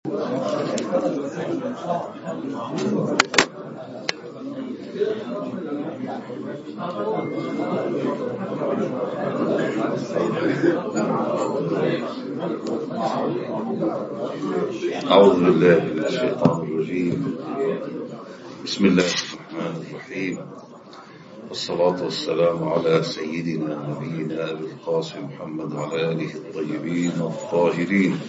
أعوذ بالله من الشيطان الرجيم. بسم الله الرحمن الرحيم، والصلاة والسلام على سيدنا نبينا أبي القاسم محمد وعلى آله الطيبين الطاهرين.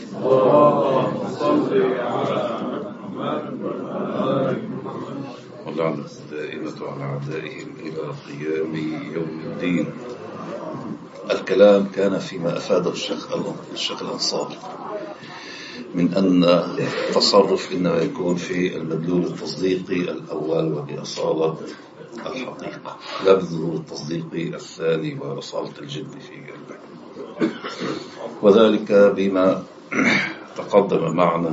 واللعنة الدائمة على أعدائهم إلى قيام يوم الدين. الكلام كان فيما أفاده الشيخ الأنصاري من أن التصرف إنما يكون في المدلول التصديقي الأول وبأصالة الحقيقة، لا بالظهور التصديقي الثاني وأصالة الجد في قلبه، وذلك بما تقدم معنا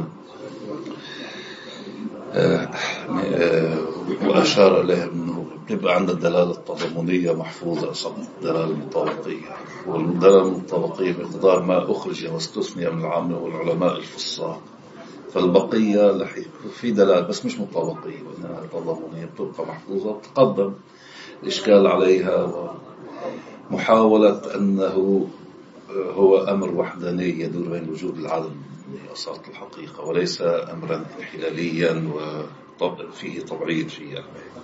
وأشار إليه أنه بيبقى عند الدلالة التضمنية محفوظة قصاد الدلالة المطابقية، والدلالة المطابقية بمقدار ما أخرج واستثني من العامة والعلماء الفصاح، فالبقية في دلالة بس مش مطابقية وإنها تضمنية بتبقى محفوظة. وتقدم الإشكال عليها ومحاولة أنه هو أمر وحداني يدور بين وجود العدم لأصالة الحقيقة وليس أمرا انحلاليا وفيه تبعيد فيه.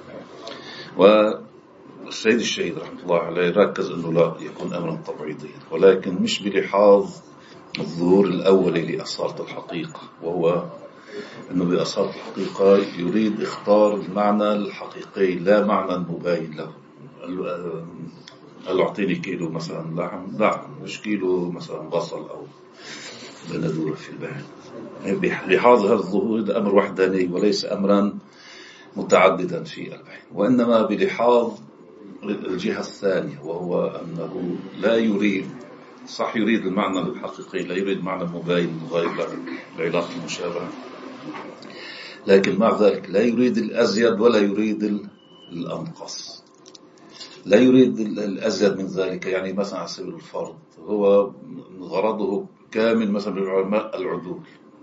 والسيد الشهيد رحمة الله عليه ركز أنه لا يكون أمرا تبعيديا، ولكن مش بلحاظ الظهور الأولي لأصالة الحقيقة، وهو أنه بأصالة الحقيقة يريد اختار المعنى الحقيقي لا معنى مباين له. قال له أعطيني كيلو مثلا لحم، لا مش كيلو مثلا بصل أو بندورة في البحر. بلحاظ هذا الظهور ده أمر وحداني وليس أمرا متعددا في البحر، وإنما بلحاظ الجهة الثانية، وهو أنه لا يريد صح يريد المعنى الحقيقي، لا يريد معنى مباين مغاير العلاقة المشابهة، لكن مع ذلك لا يريد الأزيد ولا يريد الأنقص، لا يريد الأزيد من ذلك. يعني مثلا على سبيل الفرض هو غرضه كامل مثلا للعلماء العدول،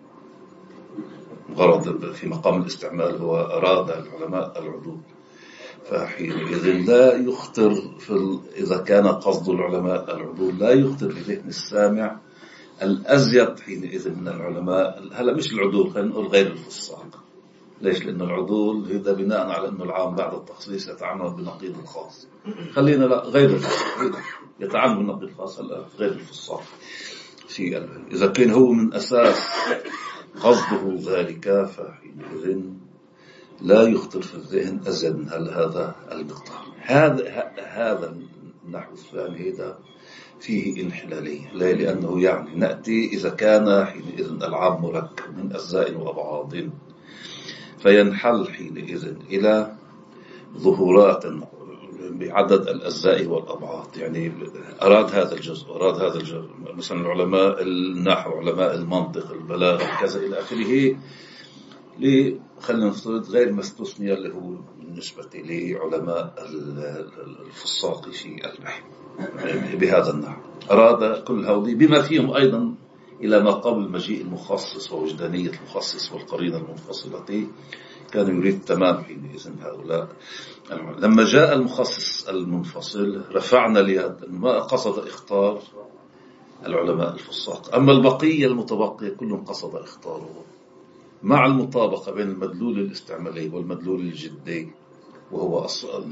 غرض في مقام الاستعمال هو أراد العلماء العدول، فحينئذ لا يخطر إذا كان قصد العلماء العدول لا يخطر في ذهن السامع الأزيد حينئذ من العلماء. هلا مش العدول، خلينا نقول غير الفصاق. ليش؟ لأن العدول هذا بناء على أنه العام بعد التخصيص يتعامل بنقيض الخاص. خلينا لا غير الفصاق يتعامل بنقيض الخاص، غير الفصاق في إذا كان هو من أساس قصده ذلك فحينئذ لا يخطر في الذهن أزيد من هذا المقدار. هذا النحو الثاني هذا فيه انحلالية، لا لأنه يعني نأتي إذا كان حينئذ العام مركب من أجزاء وأبعاض فينحل حينئذ إلى ظهورات بعدد الأجزاء والأبعاض. يعني أراد هذا الجزء أراد هذا الجزء، مثلا العلماء النحو علماء المنطق البلاغة كذا إلى آخره، خلينا نفترض غير ما استثني اللي هو بالنسبة لعلماء الفصاق في البحث بهذا النحو. أراد كل هؤلاء بما فيهم أيضا إلى ما قبل مجيء المخصص ووجدانية المخصص والقرينة المنفصلة، كان يريد تمام حينئذ هؤلاء. لما جاء المخصص المنفصل رفعنا اليد، ما قصد اختار العلماء الفصاق، أما البقية المتبقية كلهم قصد اختاره مع المطابقة بين المدلول الاستعمالي والمدلول الجدي، وهو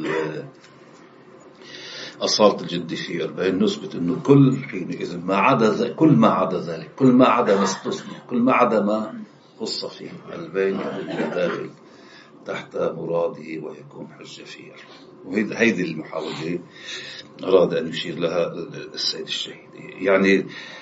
أصالة الجدي في 40. نثبت أنه كل حينئذ ما عدا كل ما عدا ذلك، كل ما عدا ما استثنى، كل ما عدا ما خص فيه البين داخل تحت مراده ويكون حجة فيه. وهذه المحاولة أراد أن يشير لها السيد الشهيد. يعني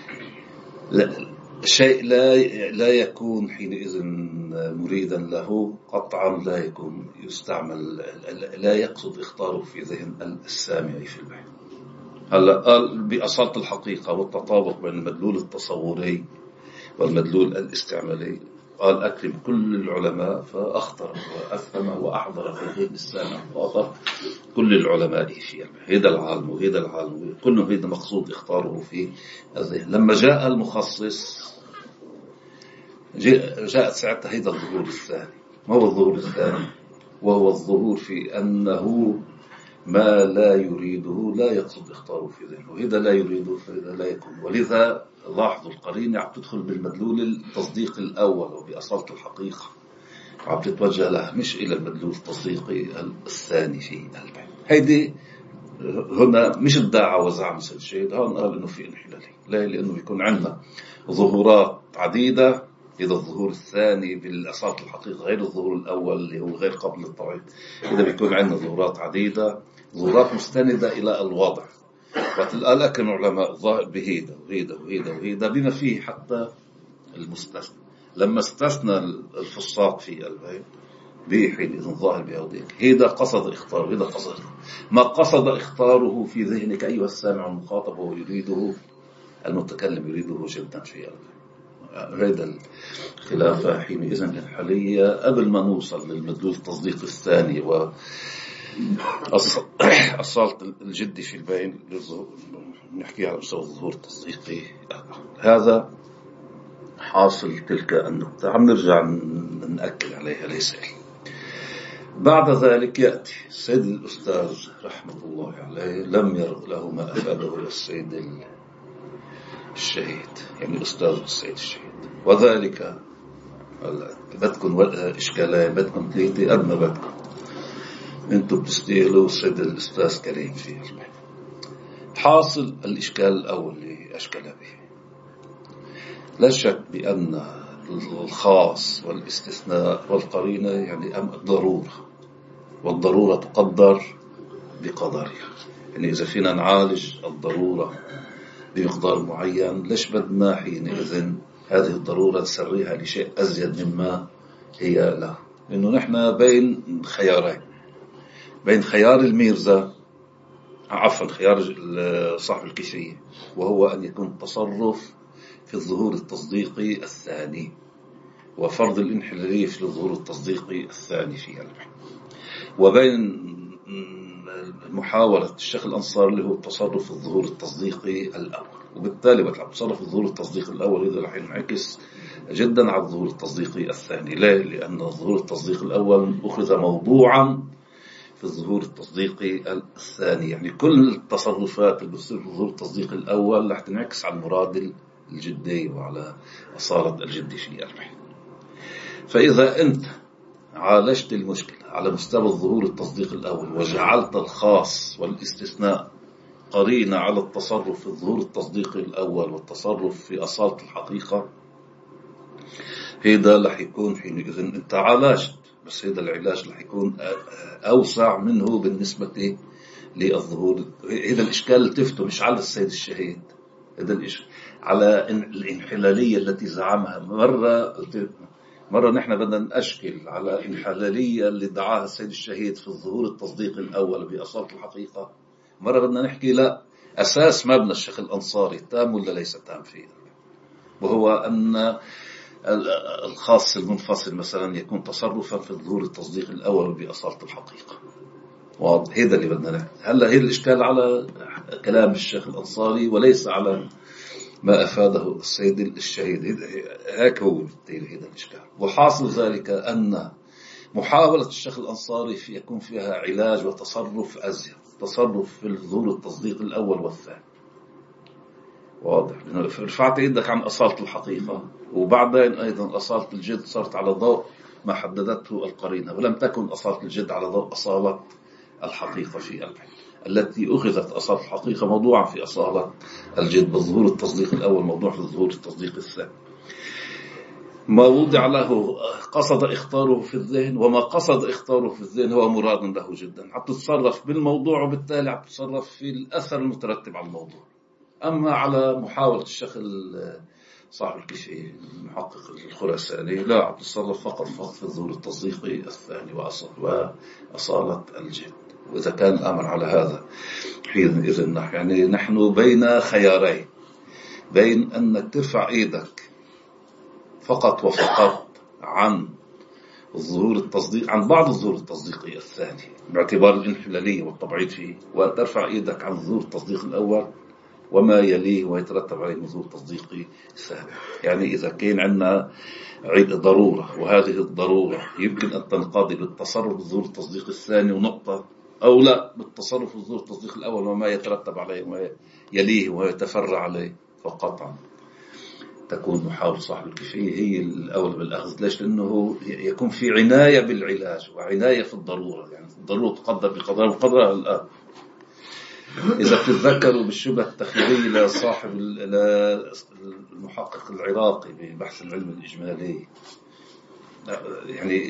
شيء لا يكون حينئذ مريدا له قطعا، لا يكون يستعمل، لا يقصد اختاره في ذهن السامع في البحث. هلا قال بأصالة الحقيقة والتطابق بين المدلول التصوري والمدلول الاستعمالي، قال أكرم كل العلماء، فأخطر وأفهم وأحضر في ذهن السامع وأخطر كل العلماء في البحث. هذا العالم وهذا العالم كله هذا مقصود اختاره في الذهن. لما جاء المخصص جاءت ساعتها هيدا الظهور الثاني. ما هو الظهور الثاني؟ وهو الظهور في أنه ما لا يريده لا يقصد إخطاره في ذهنه، وإذا لا يريده فإذا لا يكون. ولذا لاحظوا القرينة عم تدخل بالمدلول التصديقي الأول وبأصالة الحقيقة، عم تتوجه لها مش إلى المدلول التصديقي الثاني في البحث. هيدي هنا مش ادعى وزعم سيد الشهيد، هون قال إنه في انحلالية. ليه؟ لأنه بيكون عندنا ظهورات عديدة. إذا الظهور الثاني بالأصالة الحقيقة غير الظهور الأول اللي هو غير قبل التوعيد، إذا بيكون عندنا ظهورات عديدة، ظهورات مستندة إلى الوضع. وقال لك العلماء ظاهر بهيدا وهيدا وهيدا وهيدا بما فيه حتى المستثنى. لما استثنى الفصاق في البيت بحين إذن ظاهر بهوديك، هيدا قصد اختاره، هيدا قصد ما قصد اختاره في ذهنك أيها السامع المخاطب هو يريده المتكلم يريده جدا في البيت. هذا الخلافة حينئذ الحالية قبل ما نوصل للمدلول التصديق الثاني وأصالة الجدي في البين، نحكي على مستوى الظهور التصديقي. هذا حاصل تلك النقطة، عم نرجع نأكد عليها ليس. بعد ذلك يأتي السيد الأستاذ رحمة الله عليه لم يرغ له ما أفاده السيد الشهيد، يعني أستاذ السيد الشهيد. وذلك بدكم إشكالين، بدكم ثلاثة قد ما بدكم، أنتم بتستيقلوا السيد الأستاذ كريم فيه. حاصل الإشكال الأول اللي أشكل به، لا شك بأن الخاص والاستثناء والقرينة يعني ضرورة، والضرورة تقدر بقدرها. يعني إذا فينا نعالج الضرورة بمقدار معين، ليش بدنا حينئذ هذه الضرورة نسريها لشيء أزيد مما هي له؟ لأنه نحن بين خيارين، بين خيار الميرزا خيار صاحب الكيفية، وهو أن يكون التصرف في الظهور التصديقي الثاني، وفرض الانحلالية في الظهور التصديقي الثاني في البحث، وبين محاولة الشيخ الأنصار اللي هو التصرف في الظهور التصديقي الأول. وبالتالي وقت عم تصرف الظهور التصديقي الأول هذا رح ينعكس جدا على الظهور التصديقي الثاني. ليه؟ لأن الظهور التصديقي الأول أخذ موضوعا في الظهور التصديقي الثاني، يعني كل التصرفات اللي بتصير في الظهور التصديقي الأول رح تنعكس على المراد الجدي وعلى أصالة الجدي في البحث. فإذا أنت عالجت المشكلة على مستوى الظهور التصديقي الأول وجعلت الخاص والاستثناء قرينة على التصرف في الظهور التصديقي الأول والتصرف في أصالة الحقيقة، هذا رح يكون حينئذ أنت عالجت، بس هذا العلاج رح يكون أوسع منه بالنسبة للظهور. هذا الإشكال التفته مش على السيد الشهيد، هذا الإشكال على الانحلالية التي زعمها. مرة نحن بدنا نأشكل على الانحلالية اللي دعاها السيد الشهيد في الظهور التصديقي الأول بأصالة الحقيقة، مرة بدنا نحكي لا، أساس مبنى الشيخ الأنصاري تام ولا ليس تام فيه، وهو أن الخاص المنفصل مثلا يكون تصرفا في الظهور التصديقي الأول بأصالة الحقيقة. واضح؟ هذا اللي بدنا نحكي. هلا هي الإشكال على كلام الشيخ الأنصاري وليس على ما أفاده السيد الشهيد. هيك هو بالتالي هذا الإشكال. وحاصل ذلك أن محاولة الشيخ الأنصاري يكون فيها علاج وتصرف أزيد، تصرف في الظهور التصديق الأول والثاني. واضح؟ رفعت يدك عن أصالة الحقيقة، وبعدين أيضا أصالة الجد صارت على ضوء ما حددته القرينة، ولم تكن أصالة الجد على ضوء أصالة الحقيقة في البحث التي أخذت أصالة الحقيقة موضوعا في أصالة الجد بالظهور التصديق الأول، موضوع في الظهور التصديق الثاني. ما وضع له قصد اختاره في الذهن، وما قصد اختاره في الذهن هو مراد له جدا. عم تتصرف بالموضوع، وبالتالي عم تتصرف في الأثر المترتب على الموضوع. أما على محاولة الشيخ صاحب الكيفية المحقق الخراساني لا، عم تتصرف فقط في الظهور التصديقي الثاني وأصالة الجد. وإذا كان الأمر على هذا حينئذ يعني نحن بين خيارين، بين أنك ترفع إيدك فقط وفقط عن الظهور التصديق، عن بعض الظهور التصديقي الثاني باعتبار الانحلالية والتبعيض فيه، وترفع إيدك عن الظهور التصديق الأول. وما يليه ويترتب عليه من ظهور تصديقي الثاني. يعني إذا كان عندنا ضرورة، وهذه الضرورة يمكن أن تنقضي بالتصرف بظهور التصديق الثاني ونقطة، أو لا بالتصرف بظهور التصديق الأول وما يترتب عليه وما يليه ويتفرع عليه، فقطعا تكون محاولة صاحب الكفاية هي الأولى بالأخذ. ليش؟ لأنه يكون في عناية بالعلاج وعناية في الضرورة. يعني الضرورة تقدر بقدر وقدرها الآن. إذا تتذكروا بالشبه التخيلي لصاحب المحقق العراقي ببحث العلم الإجمالي، يعني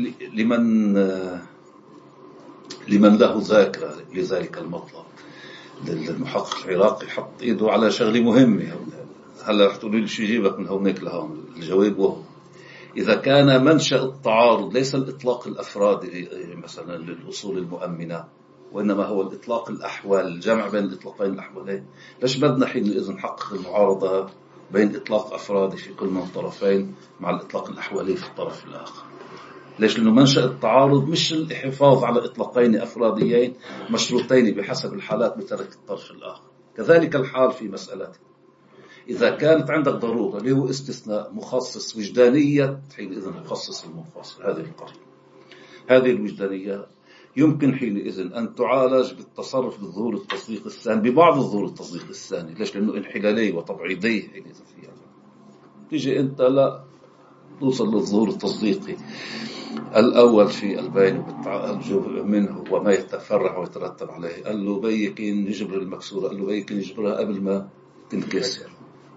لمن له ذاكرة لذلك المطلب، المحقق العراقي حط إيده على شغلة مهمة. هلا رح تقولوا لي شو يجيبك من هونيك لهون؟ الجواب وهو إذا كان منشأ التعارض ليس الإطلاق الأفرادي مثلا للأصول المؤمنة، وإنما هو الإطلاق الأحوال، الجمع بين الإطلاقين الأحوالين، ليش بدنا حينئذ نحقق المعارضة بين إطلاق أفرادي في كل من الطرفين مع الإطلاق الأحوالي في الطرف الآخر؟ ليش؟ لأنه منشأ التعارض مش الحفاظ على إطلاقين أفراديين مشروطين بحسب الحالات بترك الطرف الآخر. كذلك الحال في مسألتي، إذا كانت عندك ضرورة اللي هو استثناء مخصص وجدانية، حينئذ مخصص المنفصل هذه القرية، هذه الوجدانية يمكن حينئذ أن تعالج بالتصرف بالظهور التصديق الثاني، ببعض الظهور التصديق الثاني. ليش؟ لأنه انحلالي وتبعيضي حينئذ فيها. تيجي أنت لا توصل للظهور التصديقي الأول في البين منه وما يتفرع ويترتب عليه. قال له بيكين يجبر المكسورة، قال له بيكين يجبرها قبل ما تنكسر.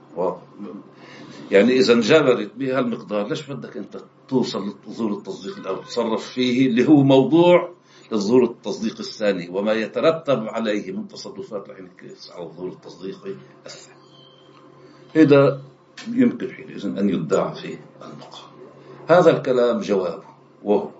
يعني إذا انجبرت بها المقدار، ليش بدك أنت توصل لظهور التصديق الأول تصرف فيه اللي هو موضوع للظهور التصديق الثاني وما يترتب عليه من تصرفات لحينكس على الظهور التصديقي الثاني؟ هذا يمكن حينئذ أن يدعى فيه المقام. هذا الكلام جوابه وهو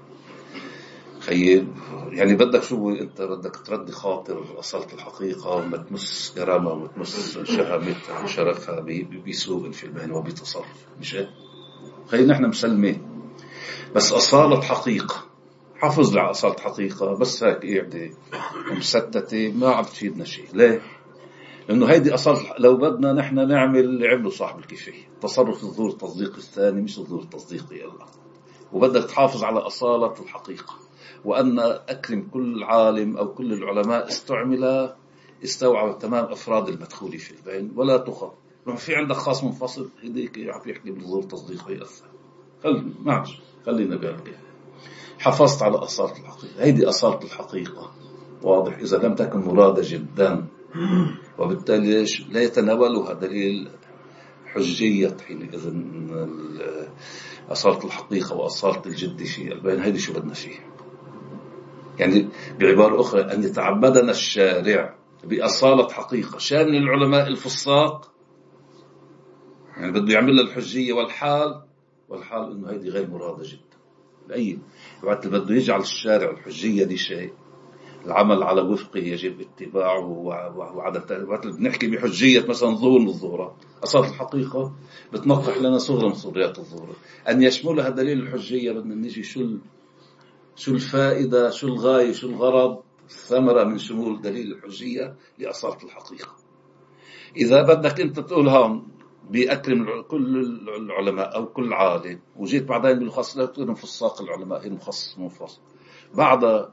خيب. يعني بدك شو أنت بدك تردي خاطر أصالة الحقيقة وما تمس كرامة وما تمس شهامتها وشرفها بسوء في البين وبتصرف، مش هيك؟ خلينا نحن مسلمين، بس أصالة حقيقة حافظ على أصالة حقيقة بس هيك قاعدة ومستتة ما عم تفيدنا شيء. ليه؟ لأنه هيدي أصالة. لو بدنا نحن نعمل اللي عمله صاحب الكفاية، تصرف الظهور التصديقي الثاني مش الظهور التصديقي الله، وبدك تحافظ على أصالة الحقيقة، وأن أكرم كل عالم أو كل العلماء استوعب تمام أفراد المدخول في البين ولا تخط. لما في عندك خاص منفصل هديك يحكي بالظهور التصديقي الثاني. خلينا بهالكيف. حافظت على أصالة الحقيقة، هيدي أصالة الحقيقة. واضح؟ إذا لم تكن مرادة جدا، وبالتالي لا يتناولها دليل حجية حينئذ أصالة الحقيقة وأصالة الجد في البين. هيدي شو بدنا فيه؟ يعني بعبارة أخرى أن يتعبدنا الشارع بأصالة حقيقة شان العلماء الفساق، يعني بده يعمل الحجية والحال إنه هيدي غير مرادة جدا. بأي وقت بده يجعل الشارع الحجية دي شيء، العمل على وفقه يجب اتباعه وعدم. وقت بنحكي بحجية مثلا ظهور من الظهورات، أصالة الحقيقة بتنقح لنا صغرى من صغريات الظهور أن يشملها دليل الحجية. بدنا نجي شو الفائدة، شو الغاية، شو الغرض، الثمرة من شمول دليل الحجية لأصالة الحقيقة. إذا بدك أنت تقول هون بأكرم كل العلماء أو كل عالم، وجيت بعدين بالخاص لا تقول فساق العلماء، هي مخصص منفصل. بعد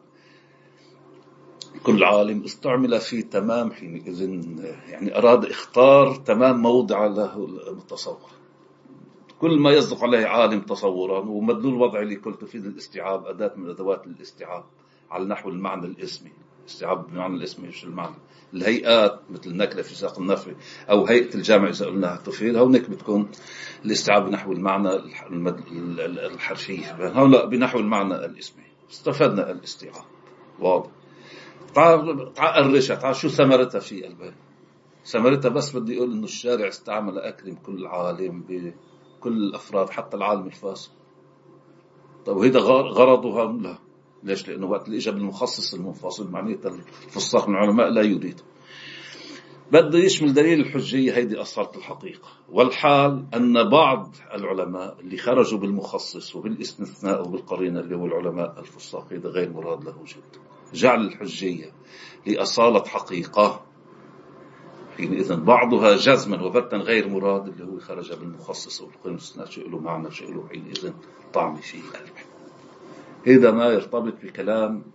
كل عالم استعمل في تمام حينئذ، يعني أراد اختار تمام موضع له المتصور. كل ما يصدق عليه عالم تصورا، ومدلول وضعي اللي قلت تفيد الاستيعاب، أداة من أدوات الاستيعاب على نحو المعنى الاسمي. استيعاب بالمعنى الاسمي مش المعنى. الهيئات مثل النكلة في ساق النفي أو هيئة الجامع إذا قلناها تفيد، هونك بتكون الاستيعاب بنحو المعنى الحرفي، هون بنحو المعنى الاسمي. استفدنا الاستيعاب. واضح؟ تعال قرشها، تعال شو ثمرتها في البين. ثمرتها بس بدي أقول إنه الشارع استعمل أكرم كل عالم بكل الأفراد حتى العالم الفاسد. طب وهذا غرضها لا. ليش؟ لأنه وقت اللي إجا بالمخصص المنفصل معناته الفساق من العلماء لا يريد. بده يشمل دليل الحجية، هيدي أصالة الحقيقة. والحال أن بعض العلماء اللي خرجوا بالمخصص وبالاستثناء وبالقرينة اللي هو العلماء الفساق، هذا غير مراد له جدا. جعل الحجية لأصالة حقيقة حينئذ بعضها جزما وبتا غير مراد اللي هو خرج بالمخصص والقيم الاستثناء شيء له معنى شيء له حينئذ طعم في قلبه. هذا ما يرتبط بكلام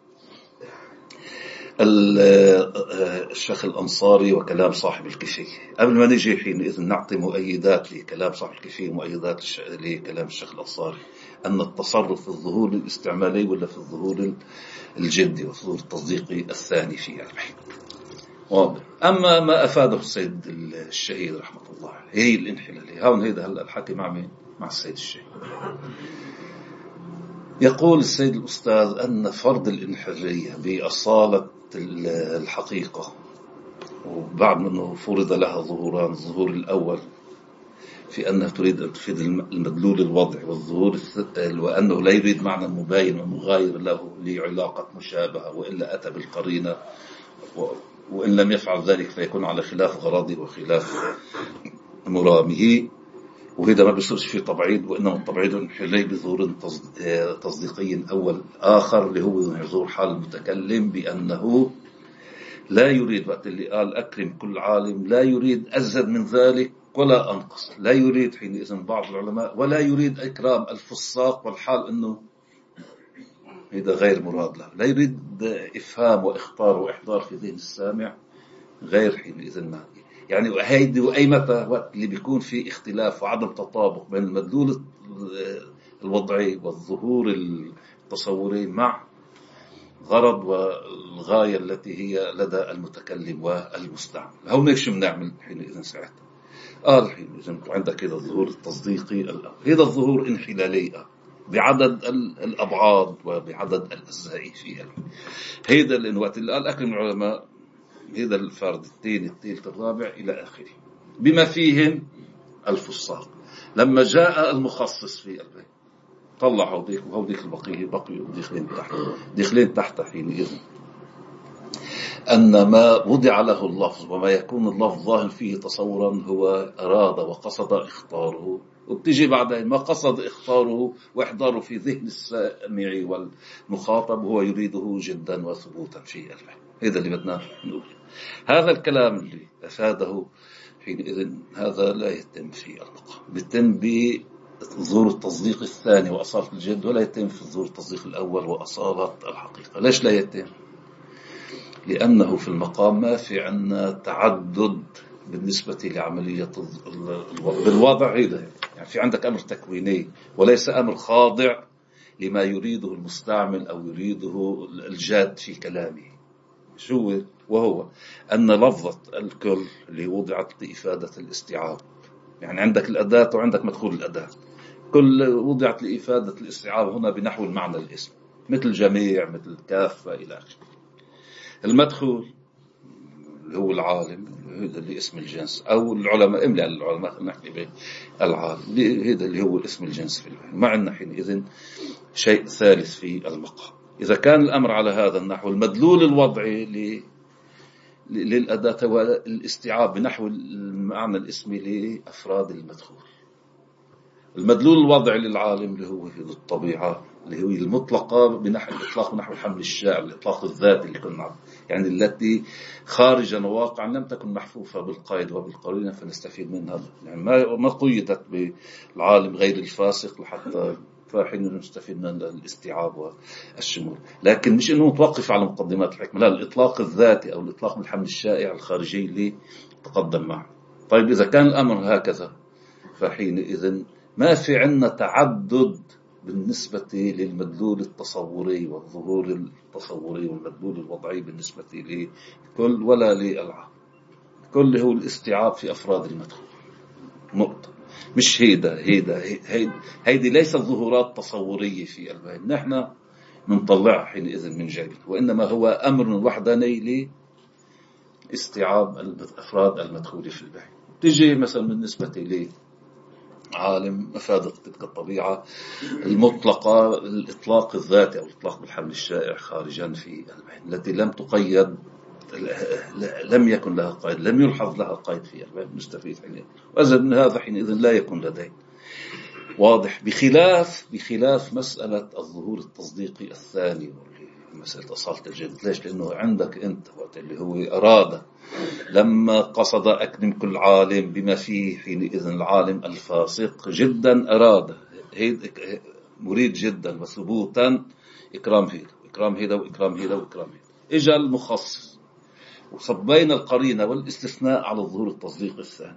الشيخ الأنصاري وكلام صاحب الكفية. قبل ما نجي حينئذ نعطي مؤيدات لكلام صاحب الكفية ومؤيدات لكلام الشيخ الأنصاري، أن التصرف في الظهور الاستعمالي ولا في الظهور الجدي والظهور التصديقي الثاني في البحث واضح. أما ما أفاده السيد الشهيد رحمة الله هي الانحلالية. هون هيدا هلا الحكي مع السيد الشهيد. يقول السيد الأستاذ أن فرض الانحلالية بأصالة الحقيقة وبعد أنه فرض لها ظهوران، الظهور الأول في أنها تريد أن تفيد المدلول الوضعي، والظهور وأنه لا يريد معنى مباين ومغاير له لعلاقة مشابهة وإلا أتى بالقرينة، وإن لم يفعل ذلك فيكون على خلاف غراضه وخلاف مرامه. وهذا ما بيصيرش في تبعيد، وإنما التبعيد انحلالي بظهور تصديقي أول آخر اللي هو ظهور حال المتكلم بأنه لا يريد، وقت اللي قال أكرم كل عالم لا يريد أزيد من ذلك ولا أنقص، لا يريد حينئذ بعض العلماء ولا يريد إكرام الفساق، والحال أنه هذا غير مراد له، لا يريد إفهام وإخطار وإحضار في ذهن السامع غير حينئذ ما يعني. وهيدي وأي متى وقت اللي بيكون في اختلاف وعدم تطابق بين المدلول الوضعي والظهور التصوري مع غرض والغاية التي هي لدى المتكلم والمستعمل. هون ايش بنعمل حينئذ ساعتها؟ قال حينئذ عندك هذا الظهور التصديقي الأول، هذا الظهور انحلالي بعدد الأبعاد وبعدد الأجزاء فيها. هذا لأن وقت اللي قال أكرم العلماء هذا الفرد الثاني الثالث الرابع إلى آخره بما فيهم الفساق. لما جاء المخصص في البيت طلع هوديك وهوديك البقية بقيوا دخلين تحت حينئذ أن ما وضع له اللفظ وما يكون اللفظ ظاهر فيه تصورا هو أراد وقصد إخطاره، وبتجي بعدين ما قصد إخطاره وإحضاره في ذهن السامع والمخاطب هو يريده جدا وثبوتا في الفهم. هذا اللي بدنا نقول. هذا الكلام اللي أفاده حينئذ هذا لا يتم في المقام، بيتم بظهور التصديق الثاني وأصالة الجد، ولا يتم في ظهور التصديق الأول وأصالة الحقيقة. ليش لا يتم؟ لأنه في المقام ما في عنا تعدد بالنسبة لعملية بالوضع. هذا يعني في عندك أمر تكويني وليس أمر خاضع لما يريده المستعمل أو يريده الجاد في كلامه. شو وهو أن لفظة الكل اللي وضعت لإفادة الاستيعاب، يعني عندك الأداة وعندك مدخول الأداة، كل وضعت لإفادة الاستيعاب هنا بنحو المعنى الاسم، مثل جميع مثل كافة إلى آخره. المدخول اللي هو العالم هذا اللي اسم الجنس، أو العلماء إملا العلماء نحكي به العالم هذا اللي هو اسم الجنس في الوحي. ما عندنا حينئذ شيء ثالث في المقام. إذا كان الأمر على هذا النحو المدلول الوضعي للأداة والاستيعاب بنحو المعنى الاسمي لأفراد المدخول. المدلول الوضعي للعالم اللي هو الطبيعة اللي هو المطلقة بنحو الإطلاق بنحو الحمل الشائع، الإطلاق الذاتي اللي كنا يعني التي خارجا واقعا لم تكن محفوفة بالقيد وبالقرينة فنستفيد منها، يعني ما قيدت بالعالم غير الفاسق لحتى فحين نستفيد من الاستيعاب والشمول. لكن مش إنه متوقف على مقدمات الحكمة، لا، الإطلاق الذاتي أو الإطلاق بالحمل الشائع الخارجي اللي تقدم معه. طيب إذا كان الأمر هكذا فحينئذ ما في عنا تعدد بالنسبة للمدلول التصوري والظهور التصوري والمدلول الوضعي بالنسبة لكل ولا للعام. كل هو الاستيعاب في أفراد المدخول نقطة. مش هيدي ليست ظهورات تصورية في البين نحن نطلعها حينئذ من جيبنا، وإنما هو أمر وحداني لاستيعاب أفراد المدخول في البين. تجي مثلا بالنسبة لي عالم أفادت تلك الطبيعة المطلقة الإطلاق الذاتي أو الإطلاق بالحمل الشائع خارجا في البين التي لم تقيد، لم يكن لها قيد، لم يلحظ لها قيد في البين نستفيد حينئذ. وإذا من هذا حينئذ لا يكون لدينا واضح، بخلاف مسألة الظهور التصديقي الثاني مسألة أصالة الجد. ليش؟ لأنه عندك أنت وقت اللي هو أراد، لما قصد أكرم كل عالم بما فيه حينئذ العالم الفاسق جدا أراد مريد جدا وثبوتا إكرام هيدا وإكرام هيدا وإكرام هيدا وإكرام هيدا. إجا المخصص وصبينا القرينة والاستثناء على الظهور التصديق الثاني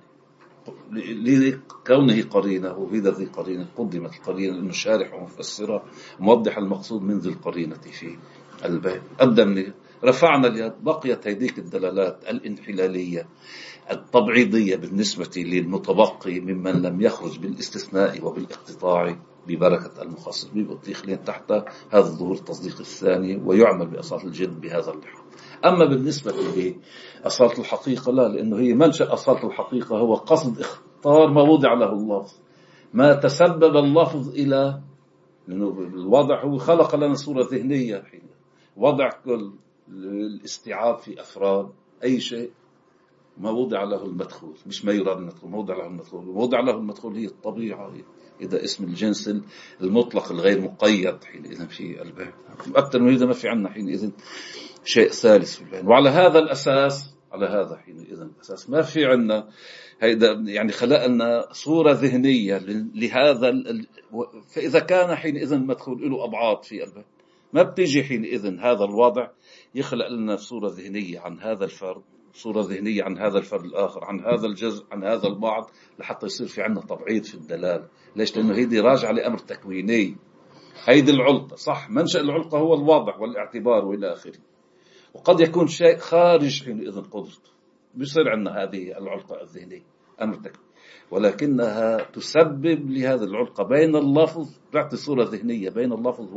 لكونه قرينة، وهذا ذي قرينة قدمت القرينة لأنه شارح ومفسرة موضح المقصود من ذي القرينة في البيت. قدمنا رفعنا اليد، بقيت هذيك الدلالات الانحلالية التبعيضية بالنسبة للمتبقي ممن لم يخرج بالاستثناء وبالاقتطاع ببركة المخصص، بيبقى تحت هذا الظهور التصديق الثاني ويعمل بأصالة الجد بهذا اللحاظ. أما بالنسبة لأصالة الحقيقة لا، لأنه هي منشأ أصالة الحقيقة هو قصد اختار ما وضع له اللفظ، ما تسبب اللفظ إلى، لأنه الوضع هو خلق لنا صورة ذهنية حين وضع كل الاستيعاب في أفراد أي شيء ما وضع له المدخول، مش ما يراد المدخول، ما وضع له المدخول. وضع له المدخول هي الطبيعة، إذا اسم الجنس المطلق الغير مقيد حينئذ في البيان. أكثر من هذا ما في عنا حينئذ شيء ثالث في البيان. وعلى هذا الأساس، على هذا حينئذ الأساس ما في عنا هيدا، يعني خلقنا صورة ذهنية لهذا فإذا كان حينئذ مدخول له أبعاد في البيان، ما بتيجي حينئذ هذا الوضع يخلق لنا صورة ذهنية عن هذا الفرد، صورة ذهنية عن هذا الفرد الآخر، عن هذا الجزء، عن هذا البعض، لحتى يصير في عنا تبعيض في الدلالة. ليش؟ لأنه هيدي راجعة لأمر تكويني، هيدي العلقة صح، منشأ العلقة هو الوضع والاعتبار وإلى آخره، وقد يكون شيء خارج حينئذ قدرته، بيصير عنا هذه العلقة الذهنية أمر تكويني، ولكنها تسبب لهذه العلقة بين اللفظ، تعطي صورة ذهنية بين اللفظ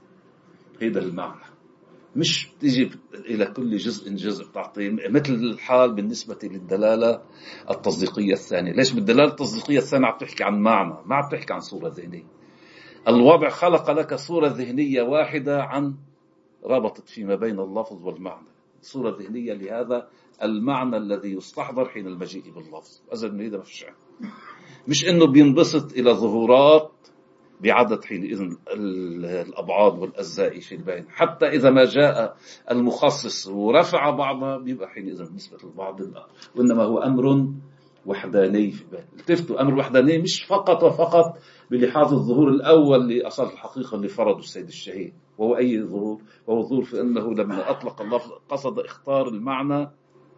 وهذا المعنى، مش تجي إلى كل جزء تعطي مثل الحال بالنسبة للدلالة التصديقية الثانية. ليش؟ بالدلالة التصديقية الثانية عم تحكي عن معنى، ما عم تحكي عن صورة ذهنية. الوضع خلق لك صورة ذهنية واحدة عن ربطت فيما بين اللفظ والمعنى، صورة ذهنية لهذا المعنى الذي يستحضر حين المجيء باللفظ. أزل من هذا ما فيش، مش إنه بينبسط إلى ظهورات بعدد حينئذ الأبعاد والأجزاء في البين، حتى إذا ما جاء المخصص ورفع بعضها بيبقى حينئذ بالنسبة للبعض الآخر، وإنما هو أمر وحداني في البين. التفتوا أمر وحداني مش فقط وفقط بلحاظ الظهور الأول لأصالة الحقيقة اللي فرضه السيد الشهيد، وهو أي ظهور؟ وهو ظهور في أنه لما أطلق اللفظ قصد اختار المعنى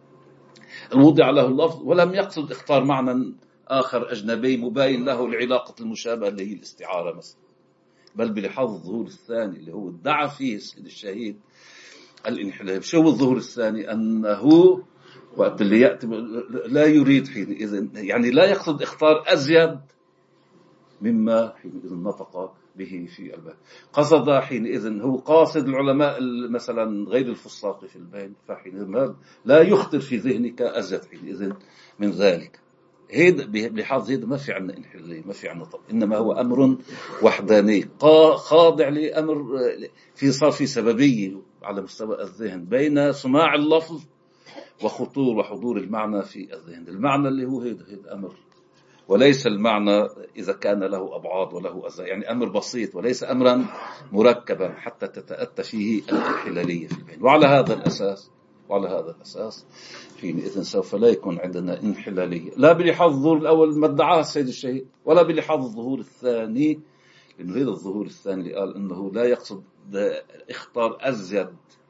الوضع له اللفظ، ولم يقصد اختار معنى آخر أجنبي مباين له لعلاقة المشابهة اللي هي الاستعارة مثلا، بل بلحاظ الظهور الثاني اللي هو ادعى فيه السيد الشهيد الانحلال. شو الظهور الثاني؟ أنه وقت اللي يأتي لا يريد حينئذ، يعني لا يقصد اختار أزيد مما حينئذ نطق به في الباب، قصد حينئذ هو قاصد العلماء مثلا غير الفصاق في البين، فحينئذ لا يخطر في ذهنك أزيد حينئذ من ذلك. هيدا بحظ هيدا ما في عنا انحلالية، ما في عنا طب، إنما هو أمر وحداني خاضع لأمر صار في سببية على مستوى الذهن بين سماع اللفظ وخطور وحضور المعنى في الذهن. المعنى اللي هو هيدا أمر، وليس المعنى إذا كان له أبعاد وله أجزاء، يعني أمر بسيط وليس أمرا مركبا حتى تتأتى فيه الانحلالية في البين. وعلى هذا الأساس حينئذ سوف لا يكون عندنا انحلالية، لا بلحاظ الظهور الأول ما ادعاه السيد الشهيد، ولا بلحاظ الظهور الثاني، لأنه هذا الظهور الثاني اللي قال إنه لا يقصد اختار أزيد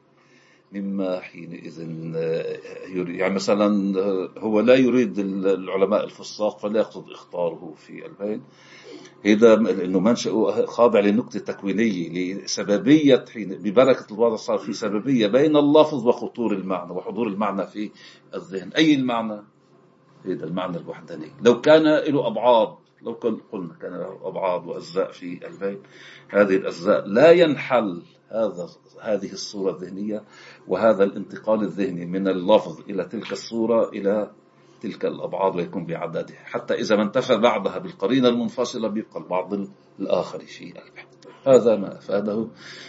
مما حينئذ يعني مثلا هو لا يريد العلماء الفصاق فلا يقصد اختاره في البين. هذا لأنه منشأه خاضع لنقطة تكوينية لسببية، حين ببركة الوضع صار في سببية بين اللفظ وخطور المعنى وحضور المعنى في الذهن. أي المعنى؟ هذا المعنى الوحداني. لو كان له أبعاد، لو قلنا كان له أبعاد وأجزاء في البين، هذه الأجزاء لا ينحل هذه الصورة الذهنية وهذا الانتقال الذهني من اللفظ إلى تلك الصورة إلى تلك الأبعاد ويكون بعددها، حتى إذا ما انتفى بعضها بالقرينة المنفصلة بيبقى البعض الآخر في البحث. هذا ما أفاده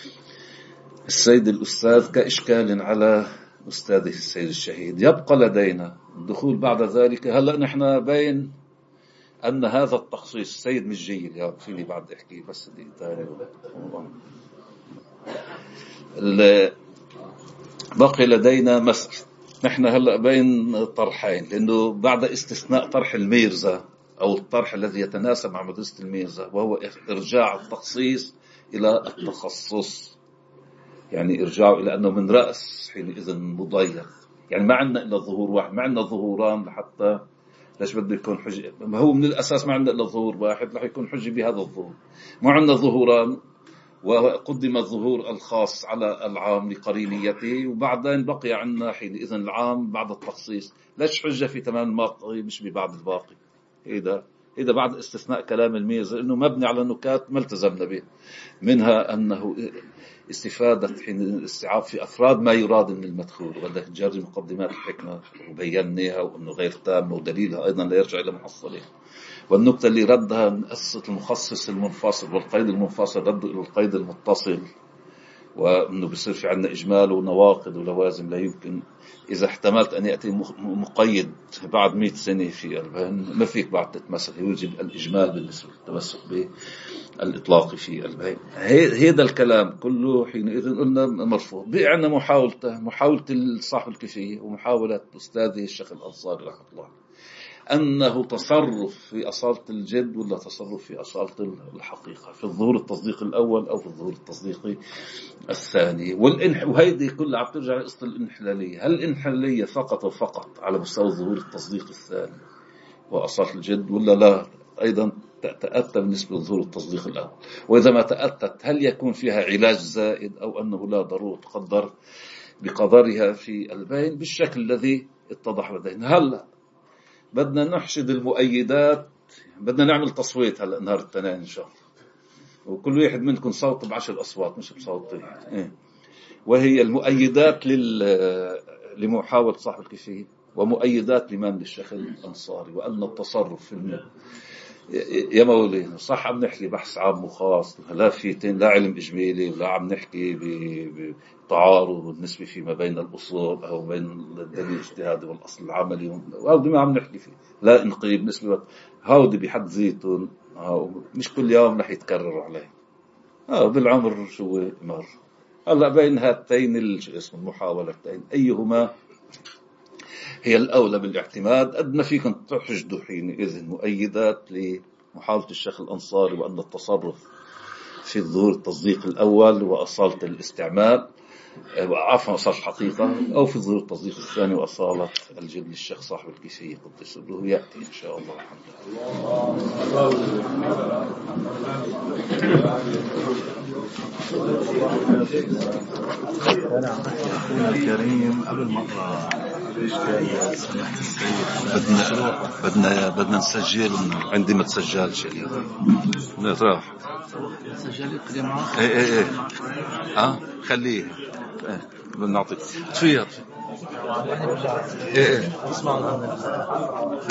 السيد الأستاذ كإشكال على أستاذه السيد الشهيد. يبقى لدينا الدخول بعد ذلك. هلأ نحن بين أن هذا التخصيص السيد مش جيد، يا فيني بعد أحكي بس دي تاني بقي لدينا مسألة. نحن هلأ بين طرحين، لأنه بعد استثناء طرح الميرزا أو الطرح الذي يتناسب مع مدرسة الميرزا، وهو إرجاع التخصيص إلى التخصص، يعني إرجاعه إلى أنه من رأس حينئذ مضيق. يعني ما عندنا إلا ظهور واحد، ما عندنا ظهوران لحتى ليش بده يكون حجة؟ ما هو من الأساس ما عندنا إلا ظهور واحد رح يكون حجة بهذا الظهور. ما عندنا ظهوران، وقدم الظهور الخاص على العام لقرينيته، وبعدين بقي عندنا حينئذ العام بعد التخصيص. ليش حجة في تمام الباقي مش ببعض الباقي؟ إذا بعد استثناء كلام الميزة إنه مبني على نكات ما التزمنا به، منها أنه استفادة حين الاستيعاب في أفراد ما يراد من المدخول، وبدك تجري مقدمات الحكمة وبيناها وأنه غير تام، ودليلها أيضا لا يرجع إلى محصله. والنقطة اللي ردها من قصة المخصص المنفصل والقيد المنفصل رده إلى القيد المتصل، وأنه بصير في عندنا إجمال ونواقض ولوازم لا يمكن. إذا احتملت أن يأتي مقيد بعد 100 سنة في البين، ما فيك بعد تتمسك، يوجب الإجمال بالنسبة للتمسك بالإطلاق في البين. هذا الكلام كله حينئذ قلنا مرفوض. بقي عندنا محاولة صاحب الكيفية ومحاولة أستاذه الشيخ الأنصاري رحمه الله، أنه تصرف في أصالة الجد ولا تصرف في أصالة الحقيقة، في الظهور التصديقي الأول أو في الظهور التصديقي الثاني. وهيدي كلها عم ترجع لقصة الانحلالية. هل الانحلالية فقط وفقط على مستوى الظهور التصديقي الثاني وأصالة الجد، ولا لا أيضا تأتى بالنسبة للظهور التصديقي الأول؟ وإذا ما تأتت هل يكون فيها علاج زائد أو أنه لا ضرورة تقدر بقدرها في البين بالشكل الذي اتضح لدينا؟ هلأ بدنا نحشد المؤيدات، بدنا نعمل تصويت هلأ نهار الاثنين إن شاء الله، وكل واحد منكم صوت ب10 أصوات مش بصوت واحد. وهي المؤيدات لمحاولة صاحب الكيفية، ومؤيدات لمن للشيخ الأنصاري، وأن التصرف في يا مولي صح عم نحكي بحث عام وخاص، لا فيتين لا علم إجمالي، ولا عم نحكي بتعارض بالنسبة فيما بين الأصول أو بين الدليل الاجتهادي والأصل العملي، وهذا ما عم نحكي فيه لا انقيب بالنسبة هودي بحد ذاته، مش كل يوم رح يتكرر عليه، بالعمر شو مر. هلا بين هاتين المحاولتين أيهما هي الأولى بالاعتماد؟ قد ما فيكم تحشدوا حينئذ مؤيدات لمحاولة الشيخ الأنصاري، وأن التصرف في الظهور التصديق الأول وأصالة الاستعمال، عفوا أصالة الحقيقة، أو في الظهور التصديق الثاني وأصالة الجد للشيخ صاحب الكيفية قدس سره، يأتي إن شاء الله. الكريم قبل ما اقرا الاشكال سمحت السيد بدنا نسجل عندي ما تسجلش لا راح سجل القديمات. ايه خليه بنعطيك فيها. ايه